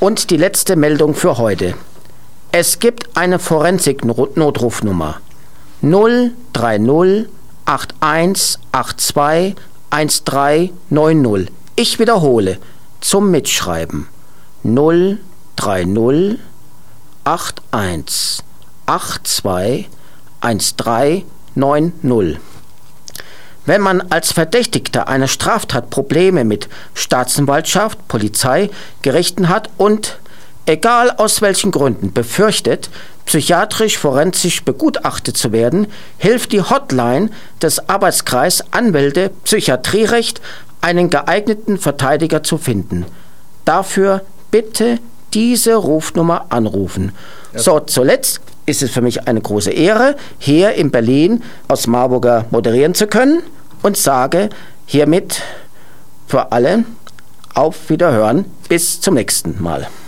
Und die letzte Meldung für heute. Es gibt eine Forensik-Notrufnummer 030 8182 1390. Ich wiederhole zum Mitschreiben 030 8182 1390. Wenn man als Verdächtigter einer Straftat Probleme mit Staatsanwaltschaft, Polizei, Gerichten hat und, egal aus welchen Gründen, befürchtet, psychiatrisch-forensisch begutachtet zu werden, hilft die Hotline des Arbeitskreis Anwälte Psychiatrierecht, einen geeigneten Verteidiger zu finden. Dafür bitte diese Rufnummer anrufen. Ja. So, zuletzt ist es für mich eine große Ehre, hier in Berlin aus Marburger moderieren zu können und sage hiermit für alle auf Wiederhören. Bis zum nächsten Mal.